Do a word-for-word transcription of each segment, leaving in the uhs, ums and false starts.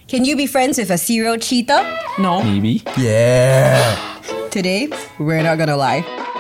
Can you be friends with a serial cheater? No. Maybe. Yeah. Today, we're not gonna lie.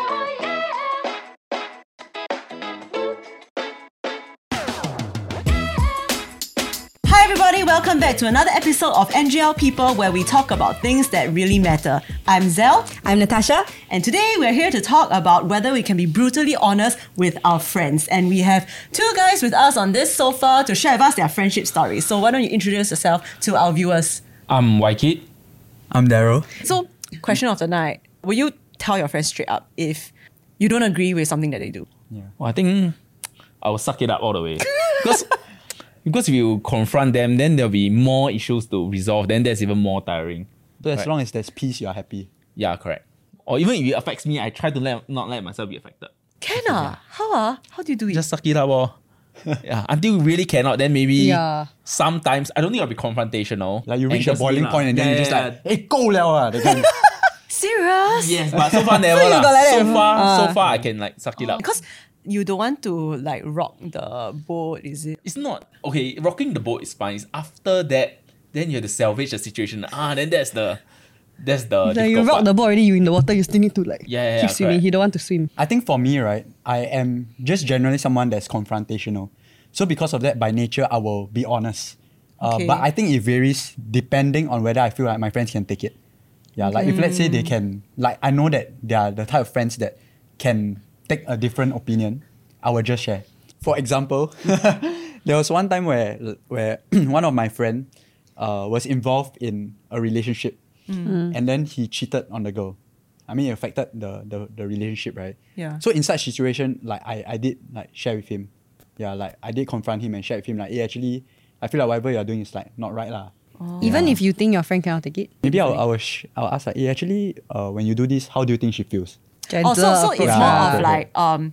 Hi everybody, welcome back to another episode of N G L People, where we talk about things that really matter. I'm Zell. I'm Natasha. And today we're here to talk about whether we can be brutally honest with our friends. And we have two guys with us on this sofa to share with us their friendship stories. So why don't you introduce yourself to our viewers? I'm Waikid. I'm Daryl. So, question of the night. Will you tell your friends straight up if you don't agree with something that they do? Well, I think I will suck it up all the way. Because because if you confront them, then there'll be more issues to resolve. Then that's even more tiring. So as Right. long as there's peace, you're happy. Yeah, correct. Or even if it affects me, I try to let, not let myself be affected. Can ah? How ah? How do you do it? Just suck it up, or yeah. Until you really cannot, then maybe Yeah. sometimes I don't think I'll be confrontational. Like you And reach a just boiling be point and then yeah, you just yeah, like, hey, go liao ah. That kind. Serious? yes, but so far never you lah. got like So that? far, Ah. so far I can like suck it up. Because you don't want to like rock the boat, is it? It's not okay. Rocking the boat is fine. It's after that, then you have to salvage the situation. Ah, then that's the that's the Like you difficult rock part. the boat already, you in the water, you still need to like Yeah, yeah, keep yeah, swimming. correct. He don't want to swim. I think for me, right, I am just generally someone that's confrontational. So because of that, by nature, I will be honest. Uh, Okay. But I think it varies depending on whether I feel like my friends can take it. Yeah, like if let's say they can, like I know that they are the type of friends that can take a different opinion, I will just share. For example, there was one time where where one of my friend uh, was involved in a relationship, and then he cheated on the girl. I mean, it affected the, the, the relationship, right? Yeah. So in such situation, like I, I did like share with him. Yeah, like I did confront him and share with him like, hey, actually, I feel like whatever you're doing is like not right lah. Even if you think your friend cannot take it. Maybe I'll, I'll, sh- I'll ask like, hey, actually, uh, when you do this, how do you think she feels? Oh, so, so it's approach. Yeah, more of okay, like um,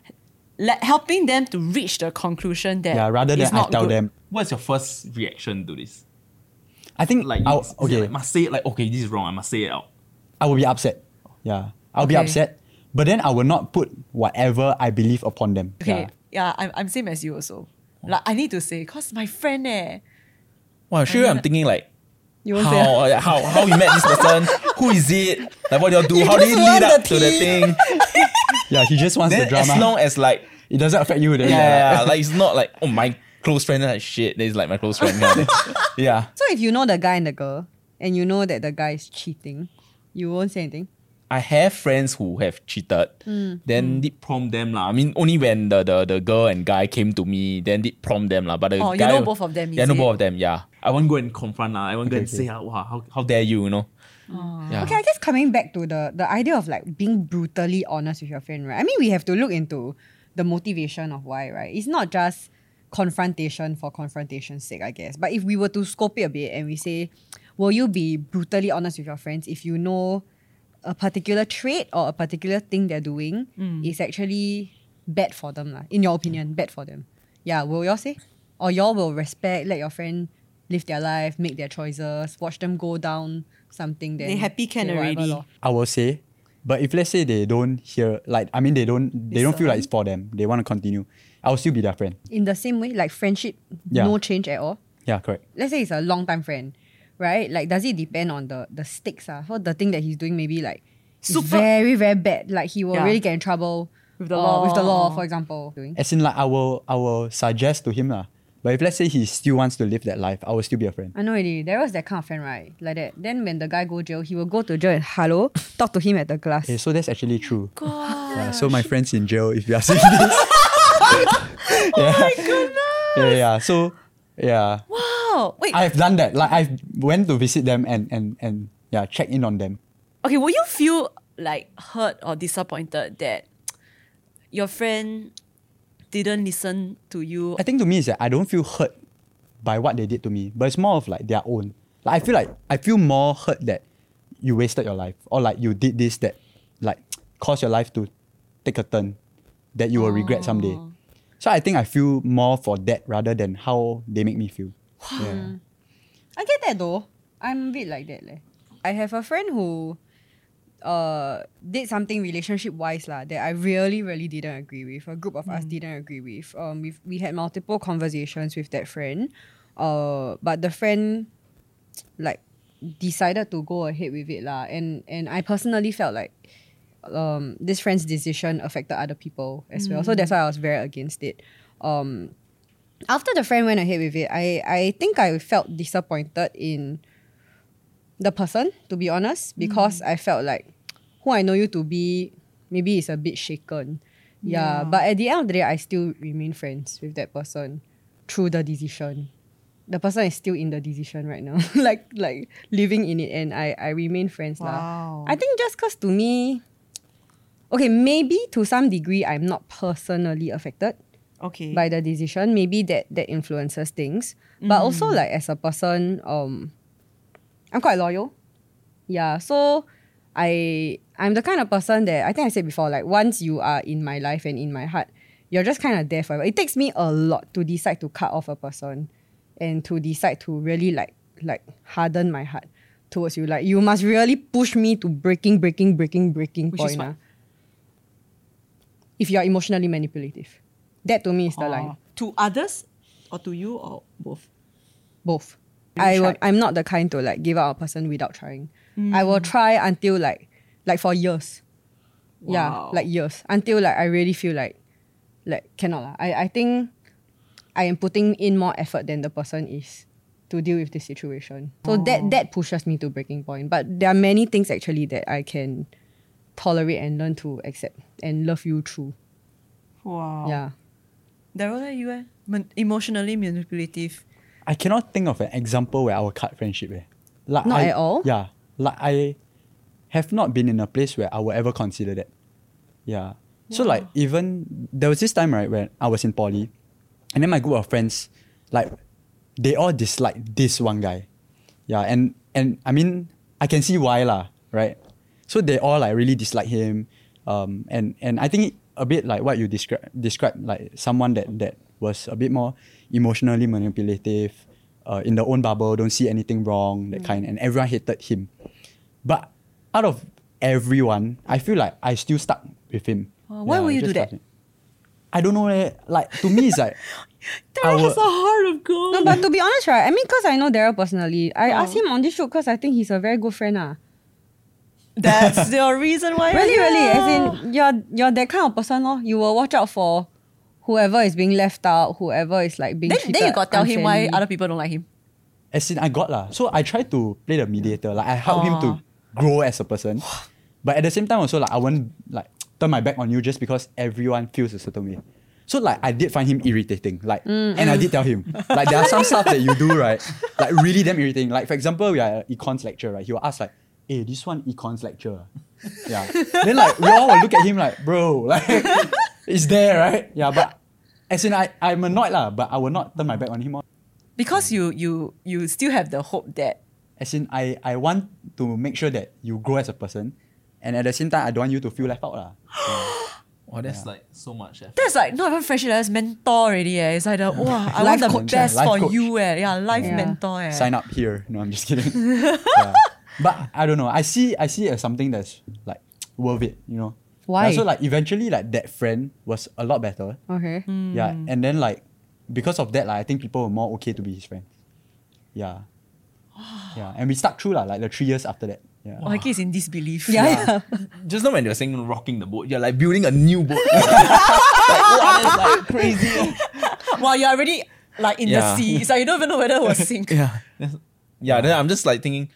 le- helping them to reach the conclusion that Yeah, rather than it's I not tell good. them. What's your first reaction to this? I think Like, I'll, is- is it okay, like, must say it like, okay, this is wrong. I must say it out. I will be upset. Yeah, I'll be Okay. upset. But then I will not put whatever I believe upon them. Okay, Yeah. yeah, I'm, I'm same as you also. Like I need to say, cause my friend eh. Wow, sure. I'm thinking like, You won't say. how, uh, how how you met this person? Who is it? Like, what do y'all do? You How did just it lead want up the to the tea. thing? Yeah, he just wants Then the drama. as long as like, it doesn't affect you. Then yeah, yeah, yeah, yeah, like it's not like, oh, my close friend is like shit. This is like my close friend. kind of thing. Yeah. So if you know the guy and the girl, and you know that the guy is cheating, you won't say anything. I have friends who have cheated, then did prompt them lah. I mean, only when the, the, the girl and guy came to me, then did prompt them lah. But the Oh, you guy, know both of them, Yeah, is I know it? both of them. Yeah, I won't go and confront lah. I won't go Okay, and okay. say, ah, wow, how how dare you, you know? Yeah. Okay, I guess coming back to the the idea of like being brutally honest with your friend, right? I mean, we have to look into the motivation of why, right? It's not just confrontation for confrontation's sake, I guess. But if we were to scope it a bit and we say, will you be brutally honest with your friends if you know a particular trait or a particular thing they're doing is actually bad for them, lah, in your opinion, bad for them? Yeah, will y'all say? Or y'all will respect, let your friend live their life, make their choices, watch them go down something then They happy can okay, whatever already. lor. I will say. But if let's say they don't hear, like, I mean, they don't, they don't feel like it's for them. They want to continue. I will still be their friend. In the same way, like friendship, Yeah. no change at all. Yeah, correct. Let's say it's a long time friend, right? Like, does it depend on the the stakes? Ah, so the thing that he's doing maybe like is Super- very very bad. Like he will Yeah. really get in trouble With the uh, law. With the law, for example. Doing. As in, like, I will, I will suggest to him lah. But if let's say he still wants to live that life, I will still be a friend. I know already. There was that kind of friend, right? Like that. Then when the guy go jail, he will go to jail and hello, talk to him at the glass. Okay, so that's actually true. God. Yeah, so my friends in jail, if you are seeing this. Oh my goodness. Yeah, yeah. So, yeah. Wow. Wait. I've done that. Like, I've went to visit them and, and, and yeah, check in on them. Okay, will you feel like hurt or disappointed that your friend didn't listen to you? I think to me is that I don't feel hurt by what they did to me, but it's more of like their own. Like I feel like I feel more hurt that you wasted your life, or like you did this that like caused your life to take a turn that you will regret someday. So I think I feel more for that rather than how they make me feel. Yeah. I get that though. I'm a bit like that. Leh. I have a friend who uh, did something relationship wise lah that I really, really didn't agree with. A group of us didn't agree with. Um, we we had multiple conversations with that friend. Uh, but the friend like decided to go ahead with it lah. And and I personally felt like um this friend's decision affected other people as well. So that's why I was very against it. Um after the friend went ahead with it, I, I think I felt disappointed in the person, to be honest, because I felt like who I know you to be maybe is a bit shaken. Yeah, Yeah. but at the end of the day, I still remain friends with that person through the decision. The person is still in the decision right now, like like living in it, and I, I remain friends lah. Wow. I think just because to me, okay, maybe to some degree, I'm not personally affected Okay. by the decision. Maybe that that influences things, but also like as a person, um, I'm quite loyal. Yeah, so I I'm the kind of person that I think I said before, like once you are in my life and in my heart, you're just kind of there forever. It takes me a lot to decide to cut off a person and to decide to really like like harden my heart towards you. Like you must really push me to breaking, breaking, breaking, breaking Which is point. what? ah. If you're emotionally manipulative. That to me is the line. Uh, to others or to you or both? Both. You I will, tried. I'm not the kind to like give up a person without trying. I will try until like like for years. Yeah, Wow. like years. Until like I really feel like like cannot lah. I, I think I am putting in more effort than the person is to deal with this situation. So that that pushes me to breaking point. But there are many things actually that I can tolerate and learn to accept and love you through. Wow. Yeah. Daryl, you eh? Man- emotionally manipulative. I cannot think of an example where I will cut friendship. Eh. Like Not I, at all? Yeah. Like I have not been in a place where I will ever consider that. Yeah. So like even there was this time, right, when I was in poly, and then my group of friends, like they all disliked this one guy. Yeah, and and I mean I can see why lah, right? So they all like really dislike him. Um and, and I think a bit like what you describe described, like someone that, that was a bit more emotionally manipulative, uh, in their own bubble, don't see anything wrong, that kind, and everyone hated him. But out of everyone, I feel like I still stuck with him. Oh, why would you just do that? stuck with him. I don't know. eh. Like to me, it's like I Daryl will- has a heart of gold. No, but to be honest, right? I mean, because I know Daryl personally, I asked him on this show because I think he's a very good friend. Ah. That's your reason why. Really, you're really. here. As in, you're you're that kind of person, lor. You will watch out for whoever is being left out, whoever is like being Then, treated then you got to tell him why unfairly. other people don't like him. As in, I got lah. So I try to play the mediator. Like I help him to grow as a person, but at the same time also like I won't like turn my back on you just because everyone feels a certain way. So like I did find him irritating. Like and I did tell him like there are some stuff that you do right, like really damn irritating. Like for example, we are at econs lecture, right? He will ask like, "Hey, this one econs lecture." Yeah. Then like we all will look at him like, bro, like it's there, right? Yeah, but as in I I'm annoyed lah, but I will not turn my back on him. Because you you you still have the hope that As in, I, I want to make sure that you grow as a person, and at the same time, I don't want you to feel left out. lah. Oh, that's like so much effort. that's like not even friendship, that's mentor already. Eh. It's like the wow, I Life want the coach, best life for coach. you. Eh. Yeah, life Yeah. mentor. Eh. Sign up here. No, I'm just kidding. Yeah. But I don't know. I see I see it as something that's like worth it, you know. Why? Yeah, so like eventually like that friend was a lot better. Okay. Yeah. And then like because of that, like I think people were more okay to be his friends. Yeah. Yeah. And we stuck through lah, like the three years after that. Yeah. Oh, Heike is in disbelief. Yeah, yeah. Just now when they were saying rocking the boat, you're like building a new boat. like, wow, that's like crazy. While you're already like in Yeah. the sea, it's like you don't even know whether it will sink. Yeah. That's- yeah, then I'm just like thinking,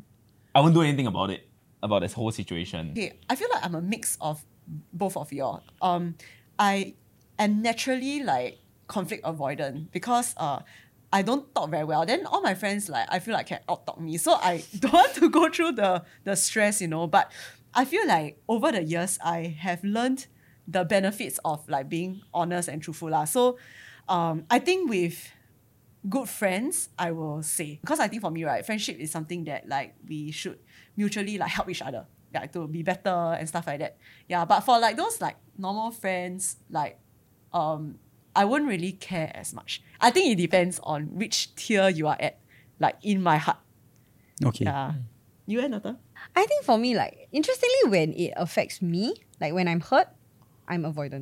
I won't do anything about it, about this whole situation. Okay, I feel like I'm a mix of both of y'all. Um, I am naturally like conflict avoidant because uh, I don't talk very well. Then all my friends like I feel like can out talk me, so I don't want to go through the the stress, you know. But I feel like over the years I have learned the benefits of like being honest and truthful lah. So, um, I think with good friends, I will say. Because I think for me, right, friendship is something that like we should mutually like help each other. Like to be better and stuff like that. Yeah. But for like those like normal friends, like um I won't really care as much. I think it depends on which tier you are at, like in my heart. Okay. Yeah. You and Nata? I think for me, like, interestingly, when it affects me, like when I'm hurt, I'm avoidant.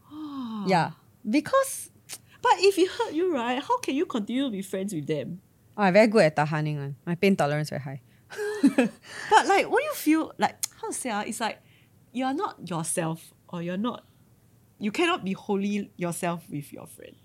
Yeah. Because But if it hurt you, right, how can you continue to be friends with them? Oh, I'm very good at tahaning. One. My pain tolerance very high. But like, what do you feel like? How to say? Uh, it's like you are not yourself, or you're not. You cannot be wholly yourself with your friend.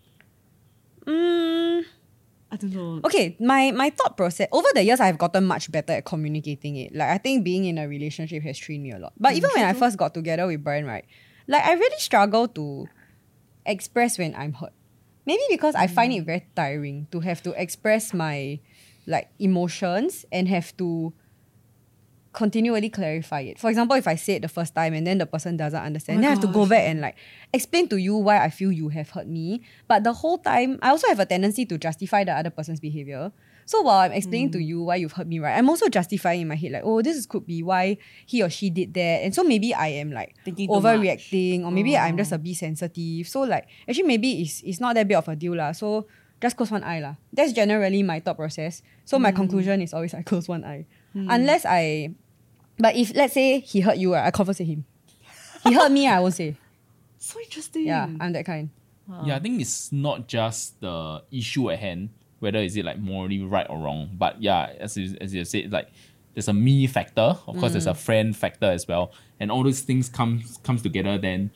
Mm, I don't know. okay, my my thought process over the years, I've gotten much better at communicating it. Like I think being in a relationship has trained me a lot. But even when I first got together with Brian, right, like I really struggle to express when I'm hurt. Maybe because I find it very tiring to have to express my like emotions and have to continually clarify it. For example, if I say it the first time and then the person doesn't understand, Oh my then I have to go gosh. back and like explain to you why I feel you have hurt me. But the whole time, I also have a tendency to justify the other person's behavior. So while I'm explaining to you why you've hurt me, right, I'm also justifying in my head like, oh, this is, could be why he or she did that. And so maybe I am like Thinking too overreacting or maybe I'm Oh. just a bit sensitive. So like, actually maybe it's, it's not that big of a deal lah. So just close one eye lah. That's generally my thought process. So my conclusion is always I close one eye. Unless I... But if, let's say, he hurt you, right, I converse with him. He hurt me, I won't say. So interesting. Yeah, I'm that kind. Yeah, I think it's not just the issue at hand, whether is it like morally right or wrong. But yeah, as you, as you said, like there's a me factor. Of course, there's a friend factor as well. And all those things comes comes together, then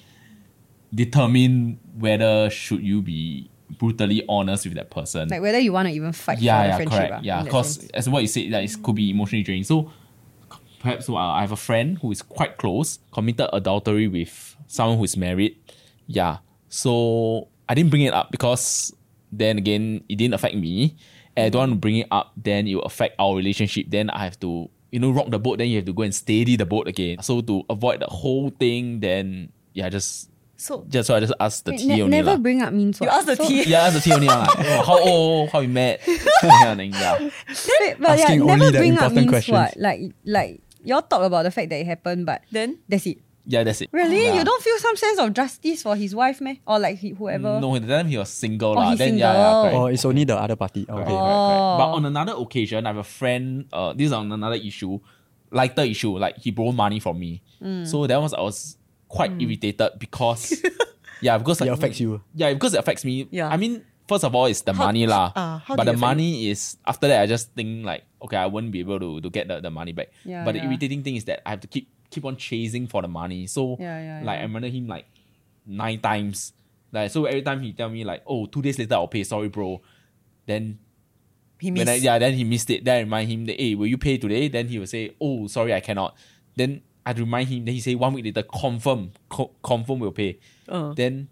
determine whether should you be brutally honest with that person. Like whether you want to even fight yeah, for the yeah, friendship. correct. ah, Yeah, in that because sense. as what you said, like, it could be emotionally draining. So perhaps uh, I have a friend who is quite close, committed adultery with someone who is married. Yeah. So I didn't bring it up because then again, it didn't affect me. And I don't want to bring it up, then it will affect our relationship. Then I have to, you know, rock the boat, then you have to go and steady the boat again. So to avoid the whole thing, then yeah, just So just so I just ask the Wait, T ne- only. never lah. bring up means you what? ask the So- T. Yeah, ask the T only. lah. Oh, how old, how we met. That kind of thing, yeah. Wait, but yeah, Asking only never the bring up important means questions. what? Like, like y'all talk about the fact that it happened, but Then that's it. Yeah, that's it. Really? Yeah. You don't feel some sense of justice for his wife, meh? Or like he, whoever? No, at the time he was single. Oh, lah. he's then, Yeah, single. yeah, correct. Or it's only the other party. Okay. Correct, correct, correct. But Oh. on another occasion, I have a friend, uh, this is on another issue, lighter issue, like he borrowed money from me. Mm. So that was, I was quite irritated because, yeah, because It like, affects you. Yeah, because it affects me. Yeah. I mean, first of all, it's the How- money lah. uh, how but did the it affect money is, after that, I just think like, okay, I won't be able to, to get the, the money back. Yeah, but the yeah. irritating thing is that I have to keep keep on chasing for the money. So Yeah, yeah, like yeah. I remember him like nine times. Like so every time he tell me like, oh, two days later I'll pay, sorry bro. Then he when missed. I, yeah, then he missed it. Then I remind him that, hey, will you pay today? Then he will say, oh, sorry, I cannot. Then I had to remind him. Then he say one week later, confirm, co- confirm will pay. Uh. Then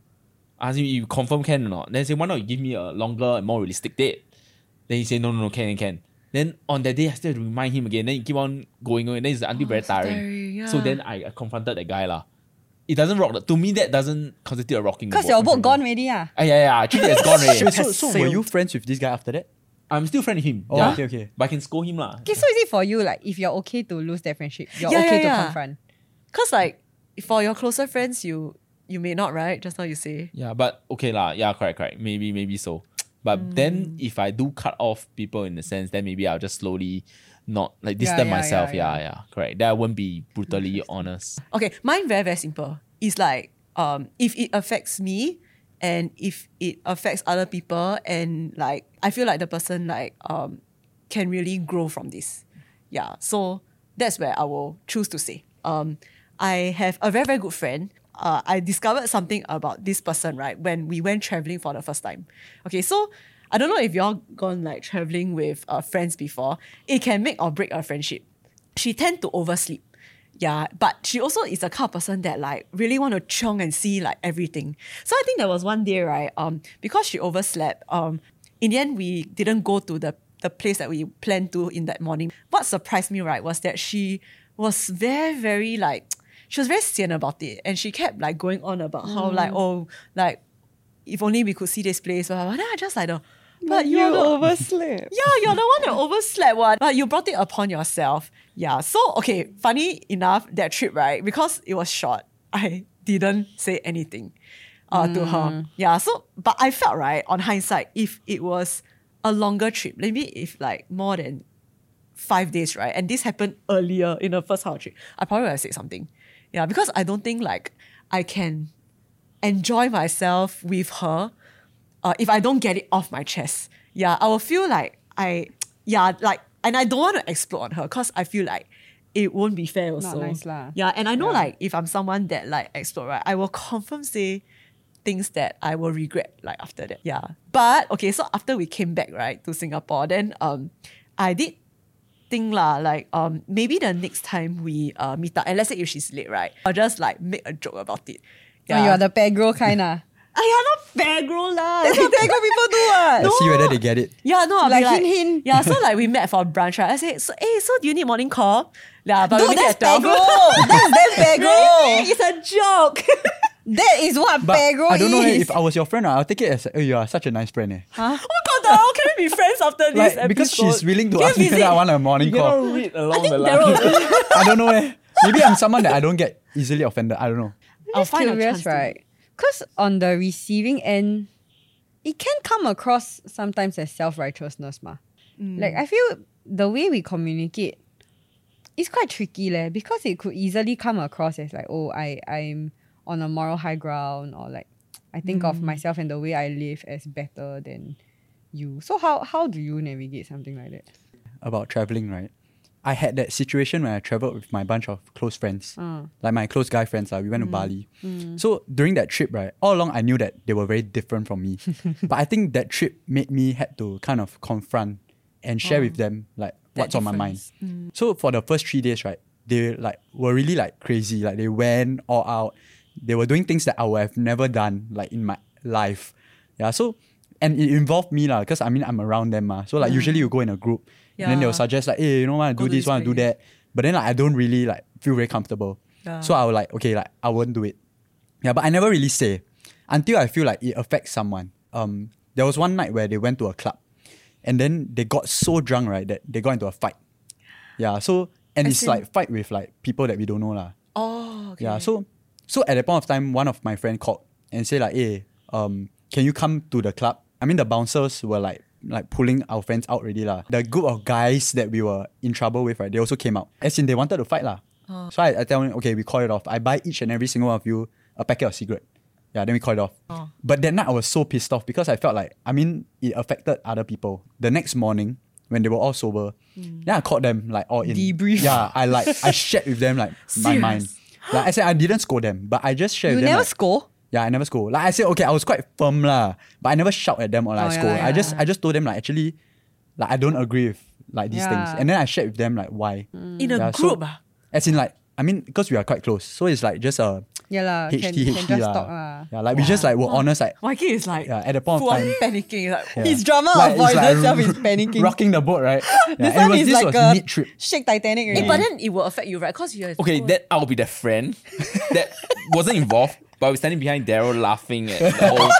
I ask him, you confirm can or not? Then he say, why not you give me a longer and more realistic date? Then he say, no, no, no, can, can. Then on that day, I still have to remind him again. Then he keep on going, going. Then it's until very so tiring. tiring, So yeah. then I, I confronted that guy lah. It doesn't rock. The, to me, that doesn't constitute a rocking. the Because boat. your boat gone already, ah. Ah, yeah, yeah. Actually, it's gone already. Wait, so, has so were sailed. you friends with this guy after that? I'm still friend with him. Oh, yeah. okay, okay. But I can scold him lah. Okay, so is it for you, like, if you're okay to lose that friendship, you're Yeah, okay yeah, to yeah. confront? Cause like for your closer friends, you you may not, right? Just now you say. Yeah, but okay lah. Yeah, correct, correct. Maybe, maybe so. But Mm. then if I do cut off people in the sense, then maybe I'll just slowly not like Yeah, distance yeah, myself. yeah, Yeah, yeah, correct. That I won't be brutally honest. Okay, mine very very simple. It's like um if it affects me and if it affects other people and like I feel like the person like um can really grow from this. Yeah, so that's where I will choose to say. Um, I have a very very good friend. Uh, I discovered something about this person right when we went traveling for the first time. Okay, so I don't know if y'all gone like traveling with uh, friends before. It can make or break a friendship. She tend to oversleep. Yeah, but she also is the kind of person that like really want to chiong and see like everything. So I think there was one day, right? Um, because she overslept. Um, in the end, we didn't go to the the place that we planned to in that morning. What surprised me, right, was that she was very, very like she was very sian about it, and she kept like going on about how like oh like if only we could see this place. Blah, blah, blah. Then I just like the. But you're the, overslept. yeah, you're the one that overslept one. But you brought it upon yourself. Yeah. So, okay, funny enough, that trip, right? Because it was short, I didn't say anything uh, to her. Yeah. So, but I felt, right, on hindsight, if it was a longer trip, maybe if like more than five days, right? And this happened earlier in the first half of the trip, I probably would have said something. Yeah. Because I don't think like I can enjoy myself with her uh, if I don't get it off my chest. Yeah, I will feel like I yeah, like, and I don't want to explode on her because I feel like it won't be fair also. nice lah. Yeah, and I know Yeah. like if I'm someone that like explode, right, I will confirm say things that I will regret like after that. Yeah. But okay, so after we came back, right, to Singapore, then um I did think lah, like um maybe the next time we uh meet up, and let's say if she's late, right, I'll just like make a joke about it. Oh, you are the pegro kind ah. I am not pegro lah. That's what pegro people do what. Let's see whether they get it. Yeah, no, I'll Like be like, hint, hint. Yeah, so like we met for brunch, right? I said, so hey, so do you need morning call? Yeah, but Dude, we meet that's at twelve. pegro. That's damn pegro. Really? It's a joke. That is what But pegro I don't know eh, is. if I was your friend, I'll take it as, oh, you are such a nice friend. Eh. Oh my god, how can we be friends after this Like, episode? because she's willing to Can ask you me whether visit- I want a morning You call. cannot read along think the Daryl- line. I don't know eh. Maybe I'm someone that I don't get easily offended. I don't know. I'll Just find a curious, chance to- right? Because on the receiving end, it can come across sometimes as self-righteousness, ma. Mm. Like, I feel the way we communicate is quite tricky, leh, because it could easily come across as like, oh, I, I'm on a moral high ground, or like, I think Mm. of myself and the way I live as better than you. So how, how do you navigate something like that? About traveling, right? I had that situation when I traveled with my bunch of close friends, Uh. like my close guy friends. Like, we Mm. went to Bali. So during that trip, right, all along I knew that they were very different from me. But I think that trip made me had to kind of confront and share with them like That what's on my mind. difference. So for the first three days, right, they like were really like crazy. Like they went all out. They were doing things that I would have never done like in my life. Yeah. So and it involved me lah, because I mean I'm around them ma. So like usually you go in a group and then they'll Yeah. suggest like, hey, you know, want to Go do to this, this want to do place. that. But then like I don't really like feel very comfortable. Yeah. So I was like, okay, like I won't do it. Yeah, but I never really say until I feel like it affects someone. Um, there was one night where they went to a club, and then they got so drunk, right, that they got into a fight. Yeah, so and As it's in- like fight with like people that we don't know lah. Oh, okay. Yeah, so so at that point of time, one of my friend called and said like, hey, um, can you come to the club? I mean, the bouncers were like like pulling our friends out already lah. The group of guys that we were in trouble with, right, they also came out. As in, they wanted to fight lah. So I, I tell them, okay, we call it off. I buy each and every single one of you a packet of cigarette. Yeah, then we call it off. Oh. But that night I was so pissed off because I felt like, I mean, it affected other people. The next morning, when they were all sober, then I called them like all in. Debrief. Yeah, I like, I shared with them like my Serious? mind. Like I said, I didn't scold them, but I just shared You with them. never like, score? yeah, I never scold. Like I said, okay, I was quite firm lah, but I never shout at them or like Oh, yeah, scold. yeah, I just yeah. I just told them like actually, like I don't agree with like these Yeah. things, and then I shared with them like why. In a Yeah, so- group, ah. As in like I mean because we are quite close, so it's like just a Yeah lah, H can, T can H T just lah. talk lah. Yeah, like we just like were honest like Mikey is like yeah at the point of full on time. panicking. Like, Yeah. His drama Like, it's avoidance like self is panicking. rocking the boat, right? Yeah, This and it one was, is this like was a mid trip. shake Titanic Eh, already. but then it will affect you, right? Because you have Okay, that I'll be the friend that wasn't involved, but I was standing behind Daryl laughing at the whole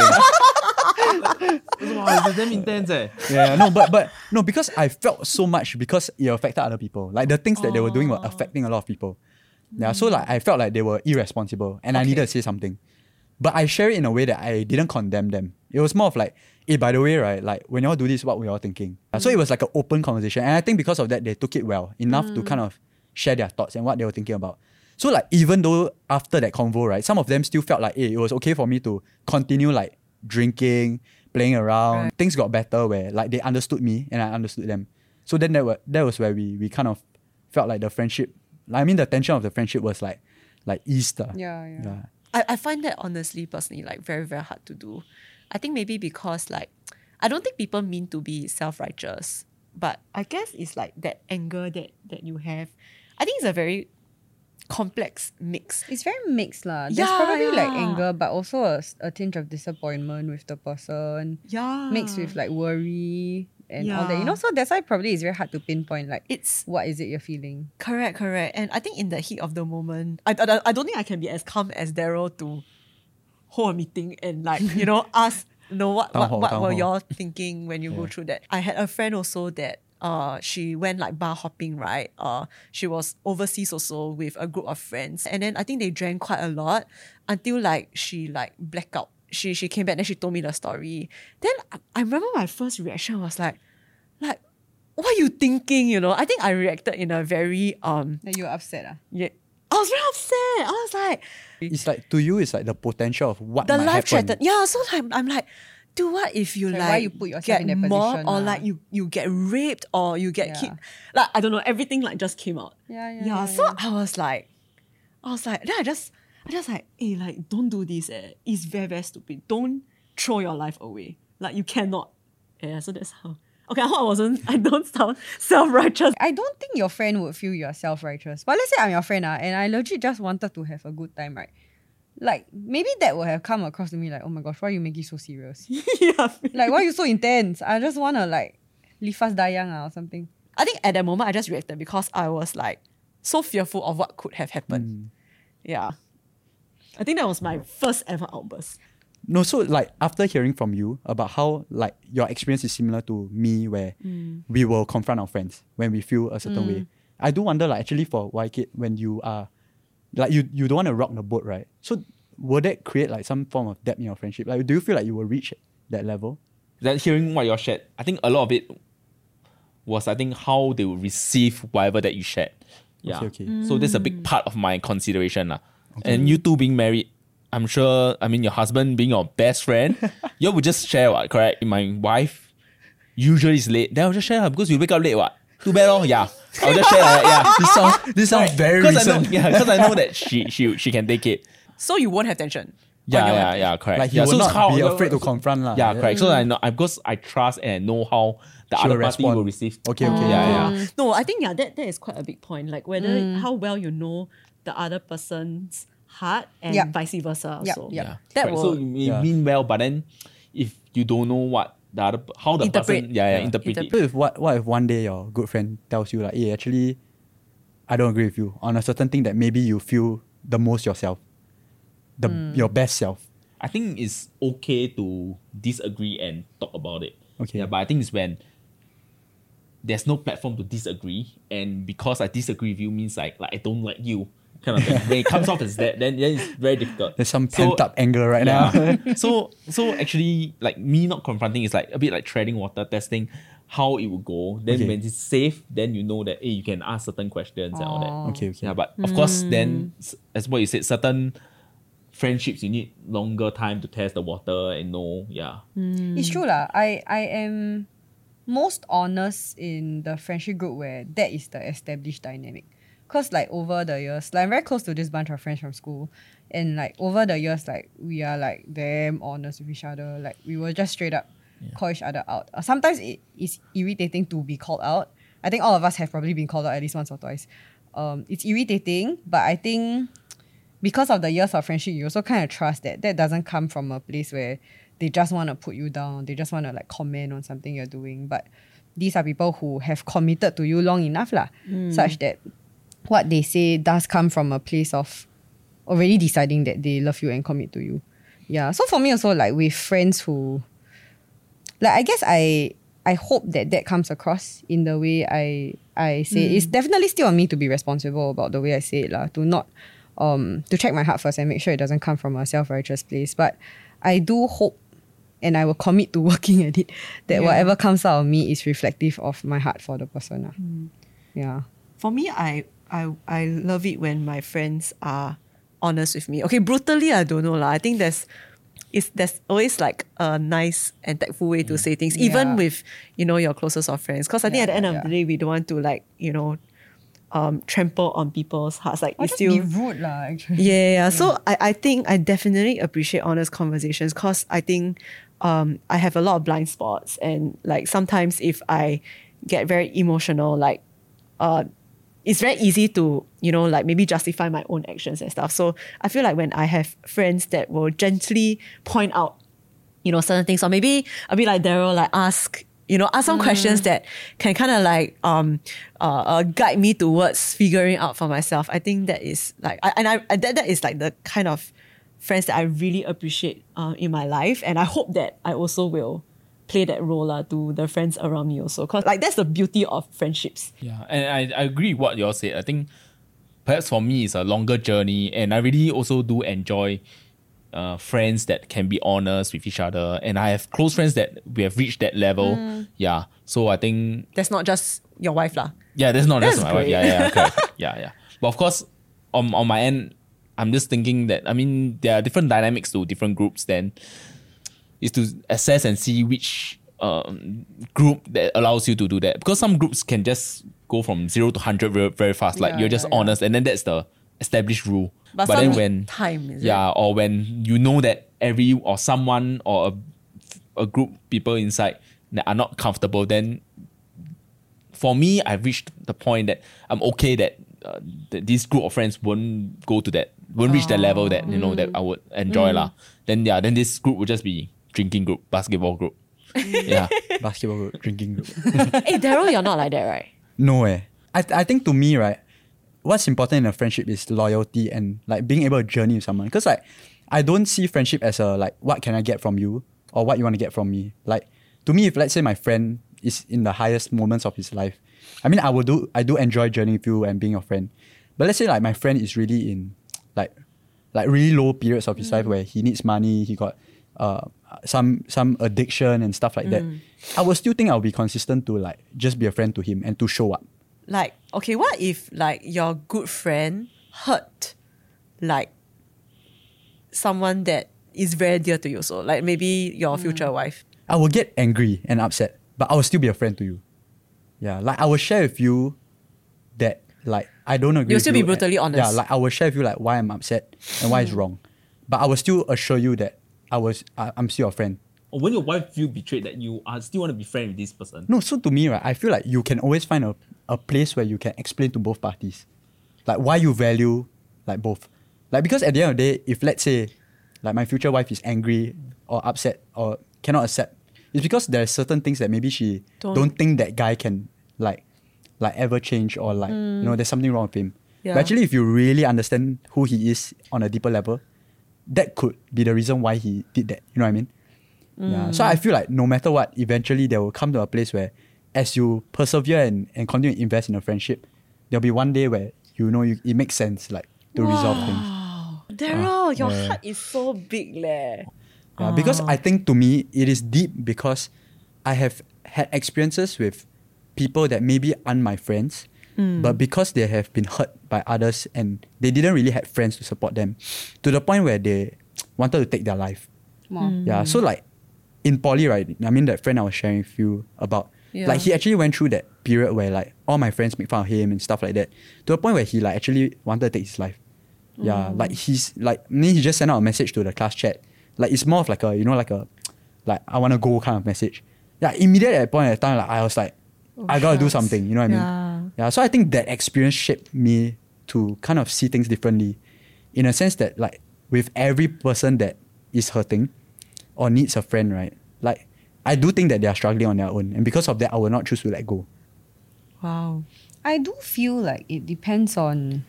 thing. Wow, it's damn intense eh. Yeah, no, but but no, because I felt so much because it affected other people. Like the things that they were doing were affecting a lot of people. Yeah, so like I felt like they were irresponsible and I needed to say something. But I share it in a way that I didn't condemn them. It was more of like, hey, by the way, right, like when y'all do this, what were y'all thinking? Yeah, so it was like an open conversation. And I think because of that, they took it well, enough to kind of share their thoughts and what they were thinking about. So like even though after that convo, right, some of them still felt like, hey, it was okay for me to continue like drinking, playing around. Right. Things got better where like they understood me and I understood them. So then that was, that was where we we kind of felt like the friendship, I mean the tension of the friendship was like like eased. uh. Yeah, yeah. yeah. I, I find that honestly, personally, like very, very hard to do. I think maybe because like I don't think people mean to be self-righteous, but I guess it's like that anger that that you have. I think it's a very complex mix. It's very mixed lah. There's Yeah, probably like yeah. anger, but also a, a tinge of disappointment with the person, Yeah. mixed with like worry and all that. Yeah. You know, so that's why probably it's very hard to pinpoint like It's what is it you're feeling. correct, correct. And I think in the heat of the moment, I, I, I don't think I can be as calm as Daryl to hold a meeting and like, you know, ask, you know, what, Town what, hall, what town were hall. y'all thinking when you go through that? I had a friend also that uh she went like bar hopping, right? Uh she was overseas also with a group of friends. And then I think they drank quite a lot until like she like blacked out. She she came back, then she told me the story. Then I, I remember my first reaction was like, like, what are you thinking? You know, I think I reacted in a very um That you're upset ah. yeah. I was very upset. I was like, It's like to you, it's like the potential of what the might life happen. threatened. Yeah, so like, I'm like, dude, what if you So like why you put yourself get in that mobbed position or lah? like you you get raped or you get Yeah. kid like I don't know, everything like just came out. Yeah, yeah, Yeah. yeah, so yeah. I was like, I was like, then I just I just like, hey, like don't do this. Eh. It's very, very stupid. Don't throw your life away. Like you cannot. Yeah, so that's how. Okay, I hope I wasn't I don't sound self-righteous. I don't think your friend would feel you're self-righteous. But let's say I'm your friend ah, and I legit just wanted to have a good time, right? Like, maybe that would have come across to me like, oh my gosh, why you make it so serious? Yeah. Like, why you so intense? I just want to like, leave us die young ah, or something. I think at that moment I just reacted because I was like so fearful of what could have happened. Yeah. I think that was my first ever outburst. No, so like after hearing from you about how like your experience is similar to me, where we will confront our friends when we feel a certain way. I do wonder, like actually for Y K, when you are like you you don't want to rock the boat, right? So would that create like some form of depth in your friendship? Like, do you feel like you will reach that level? That hearing what you shared, I think a lot of it was I think how they will receive whatever that you shared. Yeah. Okay, okay. So that's a big part of my consideration. lah. And you two being married, I'm sure, I mean, your husband being your best friend, you would just share what, correct? My wife usually is late. Then I'll just share her because you wake up late, what? Too bad, oh, yeah. I'll just share like that, yeah. This sounds this sounds very Because I know, recent. yeah, because I know that she, she, she can take it. So you won't have tension. Yeah, on your yeah, end. yeah, correct. Like he yeah, will so it's not how- be afraid to confront lah. Yeah, correct. So I know, I, because I trust and I know how the She'll other party respond. will receive. Okay, okay. Yeah, yeah. No, I think yeah, that, that is quite a big point. Like whether how well you know the other person's heart and Yep. vice versa. Yep, Also. yep. Yeah. That Correct. will So you may Yeah. mean well, but then if you don't know what the other how the Interpret. person yeah, yeah, Yeah. interpret it. So if what what if one day your good friend tells you like, hey, actually, I don't agree with you on a certain thing that maybe you feel the most yourself, the your best self. I think it's okay to disagree and talk about it. Okay. Yeah, but I think it's when there's no platform to disagree, and because I disagree with you means like like I don't like you kind of thing. When it comes off as that, then, then it's very difficult. There's some So- pent up anger right now. Yeah. so so actually like me not confronting is like a bit like treading water, testing how it will go. Then Okay. when it's safe, then you know that hey, you can ask certain questions and all that. Okay, okay. Yeah, but of course then s- as what you said, certain friendships you need longer time to test the water and know. Yeah. It's true lah. I, I am most honest in the friendship group where that is the established dynamic. Cause like over the years, like I'm very close to this bunch of friends from school, and like over the years, like we are like damn honest with each other. Like we will just straight up call each other out. Uh, sometimes it is irritating to be called out. I think all of us have probably been called out at least once or twice. Um, it's irritating, but I think because of the years of friendship, you also kind of trust that that doesn't come from a place where they just want to put you down. They just want to like comment on something you're doing. But these are people who have committed to you long enough lah, such that what they say does come from a place of already deciding that they love you and commit to you. Yeah. So for me also, like with friends who, like I guess I I hope that that comes across in the way I I say it. It's definitely still on me to be responsible about the way I say it lah. To not um to check my heart first and make sure it doesn't come from a self-righteous place. But I do hope, and I will commit to working at it, that Yeah. whatever comes out of me is reflective of my heart for the person. lah. Yeah. For me, I, I I love it when my friends are honest with me. Okay, brutally, I don't know lah. I think there's it's there's always like a nice and tactful way to say things, even Yeah. with, you know, your closest of friends. Because I think Yeah, at the end yeah, of the yeah. day, we don't want to like, you know, um, trample on people's hearts. Like Or it's just still be rude lah, actually. yeah, yeah, yeah. So I, I think I definitely appreciate honest conversations because I think um, I have a lot of blind spots, and like sometimes if I get very emotional, like uh, it's very easy to, you know, like maybe justify my own actions and stuff. So I feel like when I have friends that will gently point out, you know, certain things, or maybe a bit like Daryl, like ask, you know, ask some questions that can kind of like um uh, uh guide me towards figuring out for myself. I think that is like, I, and I I- that that is like the kind of friends that I really appreciate uh, in my life, and I hope that I also will play that role uh, to the friends around me also, because like that's the beauty of friendships. Yeah, and I, I agree with what you all said. I think perhaps for me it's a longer journey, and I really also do enjoy uh, friends that can be honest with each other, and I have close friends that we have reached that level. Yeah, so I think That's not just your wife lah. yeah, that's not just That's my wife. great. Yeah, yeah, correct. yeah, yeah. But of course, on on my end, I'm just thinking that I mean there are different dynamics to different groups. Then is to assess and see which um, group that allows you to do that. Because some groups can just go from zero to hundred very, very fast. Like Yeah, you're just yeah, yeah. honest, and then that's the established rule. But, But some then need when time, is yeah, it? or when you know that every or someone or a, a group people inside that are not comfortable, then for me, I've reached the point that I'm okay that, uh, that this group of friends won't go to that, won't reach that level that you know that I would enjoy lah. Then yeah, then this group would just be drinking group, basketball group. yeah, Basketball group, drinking group. Hey, Daryl, you're not like that, right? No eh. I I think to me, right, what's important in a friendship is loyalty and like being able to journey with someone. Because like I don't see friendship as a like what can I get from you or what you want to get from me. Like to me, if let's say my friend is in the highest moments of his life, I mean I will do I do enjoy journeying with you and being your friend. But let's say like my friend is really in like like really low periods of his life where he needs money, he got uh some some addiction and stuff like that. I will still think I'll be consistent to like just be a friend to him and to show up. Like, okay, what if like your good friend hurt like someone that is very dear to you? So like maybe your future wife. I will get angry and upset, but I will still be a friend to you. Yeah, like I will share with you that like I don't agree. You'll with still you be brutally and- honest. Yeah, like I will share with you like why I'm upset and why it's wrong, but I will still assure you that I was I, I'm still your friend. or when your wife feel betrayed that you are still want to be friend with this person. No, so to me, right, I feel like you can always find a, a place where you can explain to both parties, like why you value like both. Like because at the end of the day, if let's say like my future wife is angry or upset or cannot accept, it's because there are certain things that maybe she Don't- don't, think that guy can like like ever change or like you know there's something wrong with him. Yeah. But actually, if you really understand who he is on a deeper level, that could be the reason why he did that. You know what I mean? Yeah. So I feel like no matter what, eventually there will come to a place where as you persevere and, and continue to invest in a friendship, there'll be one day where you know you, it makes sense like to resolve things. Daryl, your yeah. heart is so big leh. Yeah, because I think to me it is deep because I have had experiences with people that maybe aren't my friends, but because they have been hurt by others and they didn't really have friends to support them, to the point where they wanted to take their life. Wow. Yeah, so like in poly, right? I mean that friend I was sharing with you about, Yeah. like he actually went through that period where like all my friends make fun of him and stuff like that, to the point where he like actually wanted to take his life. Yeah, like he's like me. He just sent out a message to the class chat. Like it's more of like a you know like a like I want to go kind of message. Yeah, immediately at that point at time like I was like I gotta do shucks. something. You know what I mean? Yeah. Yeah. So I think that experience shaped me to kind of see things differently, in a sense that like with every person that is hurting or needs a friend, right? Like I do think that they are struggling on their own, and because of that, I will not choose to let go. Wow. I do feel like it depends on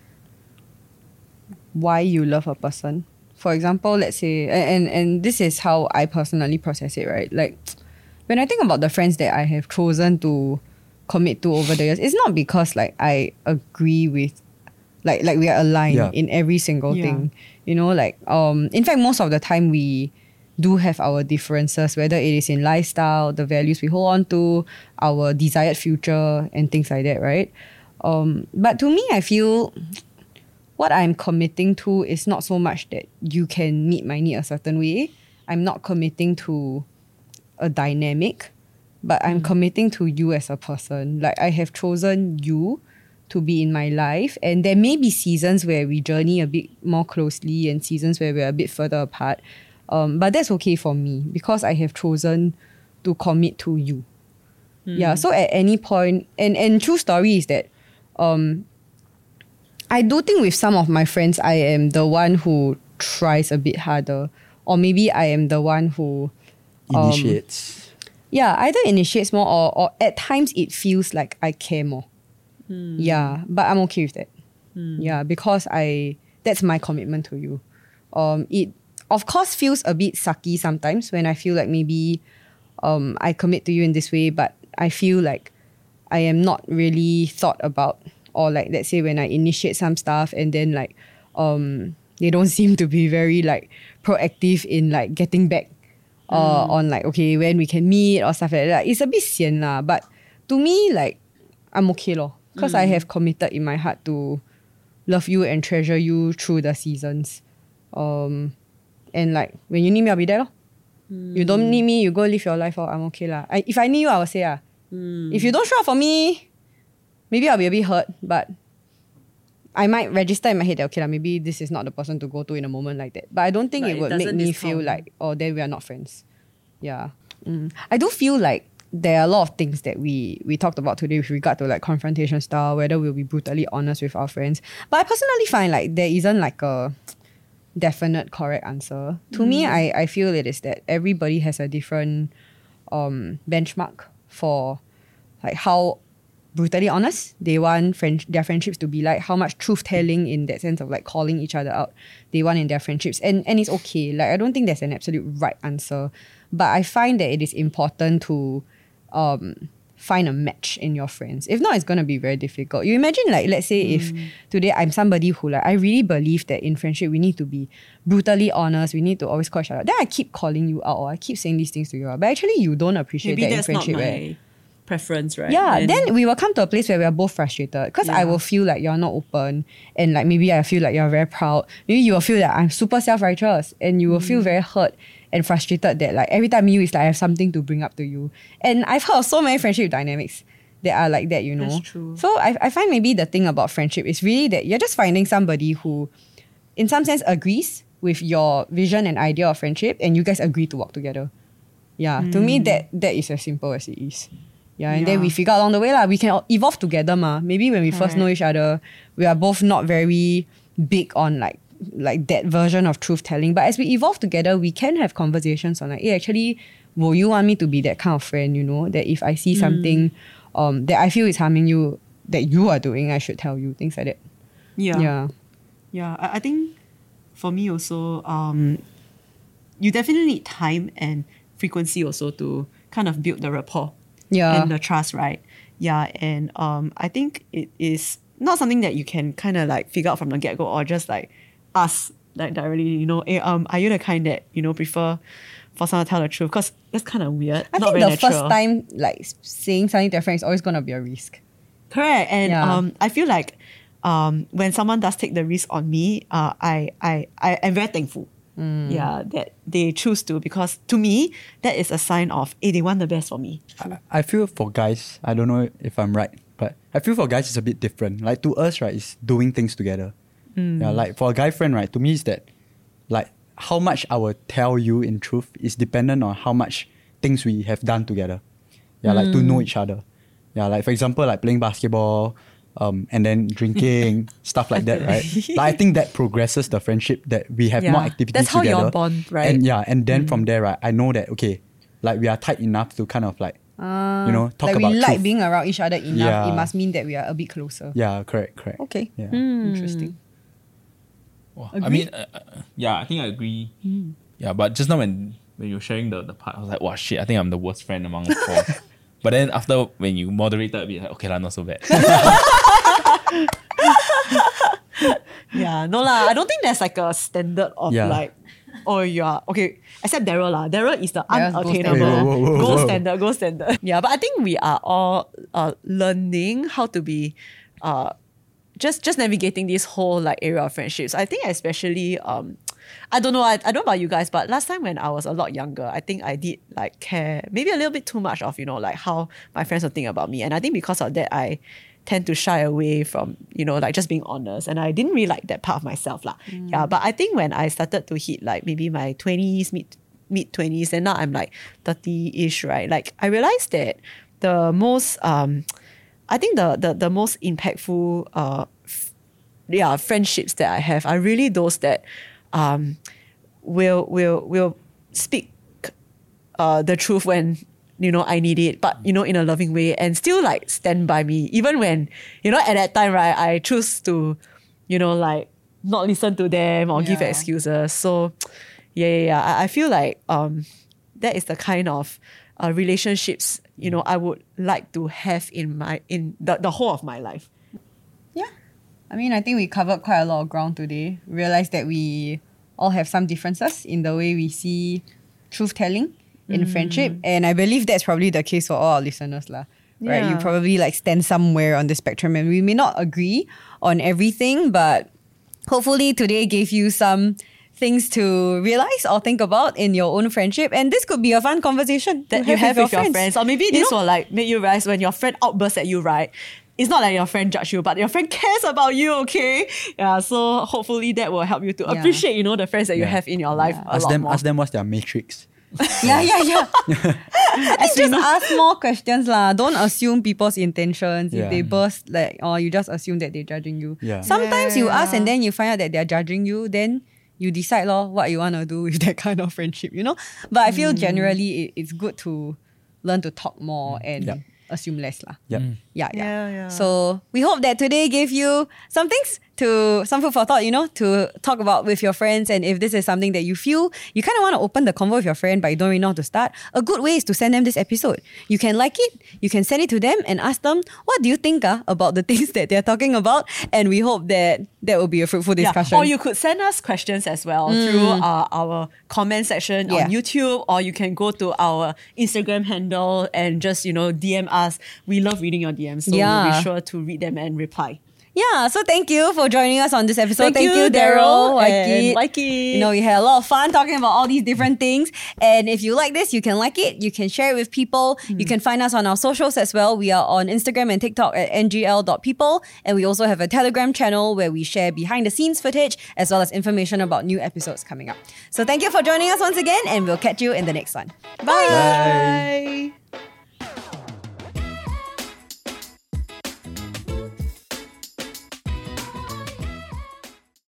why you love a person. For example, let's say, and, and, and this is how I personally process it, right? Like, when I think about the friends that I have chosen to commit to over the years, it's not because like I agree with, like like we are aligned Yeah. in every single Yeah. thing. You know, like um, in fact, most of the time we do have our differences, whether it is in lifestyle, the values we hold on to, our desired future, and things like that, right? Um, but to me, I feel what I'm committing to is not so much that you can meet my need a certain way. I'm not committing to a dynamic, but I'm committing to you as a person. Like I have chosen you to be in my life, and there may be seasons where we journey a bit more closely and seasons where we're a bit further apart. Um, but that's okay for me because I have chosen to commit to you. Yeah. So at any point, and and true story is that, um, I do think with some of my friends, I am the one who tries a bit harder, or maybe I am the one who, um, Initiates. yeah, either initiates more, or or at times it feels like I care more. Yeah, but I'm okay with that. Yeah, because I that's my commitment to you. Um, it of course feels a bit sucky sometimes when I feel like maybe um I commit to you in this way, but I feel like I am not really thought about, or like let's say when I initiate some stuff and then like um they don't seem to be very like proactive in like getting back uh, on like okay when we can meet or stuff like that. It's a bit sian lah, but to me like I'm okay lor, because I have committed in my heart to love you and treasure you through the seasons. Um, and like when you need me, I'll be there lor. You don't need me, you go live your life, or I'm okay lah. I, if I need you, I will say ah. If you don't show up for me, maybe I'll be a bit hurt, but I might register in my head that okay lah, maybe this is not the person to go to in a moment like that. But I don't think But it it would make doesn't me discount. feel like, oh, then we are not friends. Yeah. Mm. I do feel like there are a lot of things that we we talked about today with regard to like confrontation style, whether we'll be brutally honest with our friends. But I personally find like there isn't like a definite correct answer. To me, I, I feel it is that everybody has a different um, benchmark for like how brutally honest they want friend- their friendships to be like, how much truth telling in that sense of like calling each other out they want in their friendships. And and it's okay. Like I don't think there's an absolute right answer. But I find that it is important to um, find a match in your friends. If not, it's going to be very difficult. You imagine like, let's say if today I'm somebody who like, I really believe that in friendship we need to be brutally honest, we need to always call each other. Then I keep calling you out or I keep saying these things to you, but actually you don't appreciate Maybe that in that's not friendship. my right? preference, right? Yeah, And- then we will come to a place where we are both frustrated because I Yeah. will feel like you're not open and like maybe I feel like you're very proud. Maybe you will feel that I'm super self-righteous and you will Mm. feel very hurt and frustrated that like every time you is like I have something to bring up to you. And I've heard of so many friendship dynamics that are like that, you know. That's true. So I, I find maybe the thing about friendship is really that you're just finding somebody who in some sense agrees with your vision and idea of friendship and you guys agree to work together. Yeah, to me that that is as simple as it is. Yeah, and then Yeah. we figure out along the way lah. We can evolve together ma. Maybe when we first know each other, we are both not very big on like like that version of truth telling. But as we evolve together, we can have conversations on like, hey, actually, will you want me to be that kind of friend? You know, that if I see something um that I feel is harming you, that you are doing, I should tell you. Things like that. Yeah. Yeah. Yeah, I, I think for me also, um, you definitely need time and frequency also to kind of build the rapport Yeah. and the trust, right? Yeah, and um, I think it is not something that you can kind of like figure out from the get go or just like ask like directly, you know, hey, um, are you the kind that you know prefer for someone to tell the truth? Because that's kind of weird. I not think very the natural. first time like saying something to a friend is always gonna be a risk. Correct. And Yeah. um, I feel like um, when someone does take the risk on me, uh, I, I, I am very thankful. Mm. Yeah, that they choose to, because to me, that is a sign of, hey, they want the best for me. I, I feel for guys, I don't know if I'm right, but I feel for guys it's a bit different. Like to us, right, it's doing things together. Yeah, like for a guy friend, right, to me is that like how much I will tell you in truth is dependent on how much things we have done together. Yeah, like to know each other. Yeah, like for example, like playing basketball, um, and then drinking, stuff like that, right? Like I think that progresses the friendship that we have Yeah, more activities that's how together. you're bond, right? And yeah, and then from there, right, I know that okay, like we are tight enough to kind of like Uh, you know talk like about we like truth. being around each other enough. Yeah. It must mean that we are a bit closer. Yeah, correct, correct. Okay. Yeah. Interesting. Wow. I mean, uh, uh, yeah, I think I agree. Yeah, but just now when when you were sharing the, the part, I was like, wow, shit, I think I'm the worst friend among the four. But then after when you moderated a bit, like, okay lah, not so bad. Yeah, no lah. I don't think there's like a standard of Yeah. like, oh, you are okay. Except Daryl lah. Daryl is the Daryl's gold unattainable standard. Whoa, whoa, whoa, gold whoa. standard, gold standard. Yeah, but I think we are all uh, learning how to be, uh, just just navigating this whole like area of friendships. I think especially um, I don't know. I, I don't know about you guys, but last time when I was a lot younger, I think I did like care maybe a little bit too much of you know like how my friends would think about me, and I think because of that I tend to shy away from, you know, like just being honest. And I didn't really like that part of myself. lah. Yeah. But I think when I started to hit like maybe my twenties, mid mid twenties, and now I'm like thirty-ish, right? Like I realized that the most um I think the the, the most impactful uh f- yeah, friendships that I have are really those that um will will will speak uh the truth when you know, I need it, but, you know, in a loving way, and still like stand by me. Even when, you know, at that time, right, I choose to, you know, like not listen to them or give Yeah. excuses. So, yeah, yeah, yeah. I, I feel like um, that is the kind of uh, relationships, you know, I would like to have in my, in the, the whole of my life. Yeah. I mean, I think we covered quite a lot of ground today. Realized that we all have some differences in the way we see truth telling in friendship. And I believe that's probably the case for all our listeners. lah. Right? You Yeah. probably like stand somewhere on the spectrum and we may not agree on everything, but hopefully today gave you some things to realize or think about in your own friendship. And this could be a fun conversation that to you have with your friends. friends. Or maybe You this know? will like make you realize when your friend outbursts at you, right? It's not like your friend judge you, but your friend cares about you, okay? Yeah, so hopefully that will help you to Yeah. appreciate, you know, the friends that you Yeah. have in your life Yeah. a Ask lot them, more. ask them what's their matrix. Yeah, yeah, yeah. I think just ask more questions lah. Don't assume people's intentions. If Yeah. they burst, like, or you just assume that they're judging you. Yeah. Sometimes Yeah, you ask yeah. and then you find out that they're judging you. Then you decide lor what you want to do with that kind of friendship, you know? But I feel generally it, it's good to learn to talk more and Yep. assume less lah. Yep. Yeah, yeah, Yeah, yeah. So we hope that today gave you some things to, some food for thought, you know, to talk about with your friends. And if this is something that you feel you kind of want to open the convo with your friend, but you don't really know how to start, a good way is to send them this episode. You can like it, you can send it to them and ask them, what do you think uh, about the things that they're talking about? And we hope that that will be a fruitful discussion. Yeah. Or you could send us questions as well through uh, our comment section Yeah. on YouTube, or you can go to our Instagram handle and just, you know, D M us. We love reading your D Ms, so we'll Yeah. be sure to read them and reply. Yeah, so thank you for joining us on this episode. Thank you, Daryl, Daryl and Waikit. Waikit. You know, we had a lot of fun talking about all these different things. And if you like this, you can like it. You can share it with people. You can find us on our socials as well. We are on Instagram and TikTok at n g l dot people. And we also have a Telegram channel where we share behind the scenes footage as well as information about new episodes coming up. So thank you for joining us once again, and we'll catch you in the next one. Bye. Bye.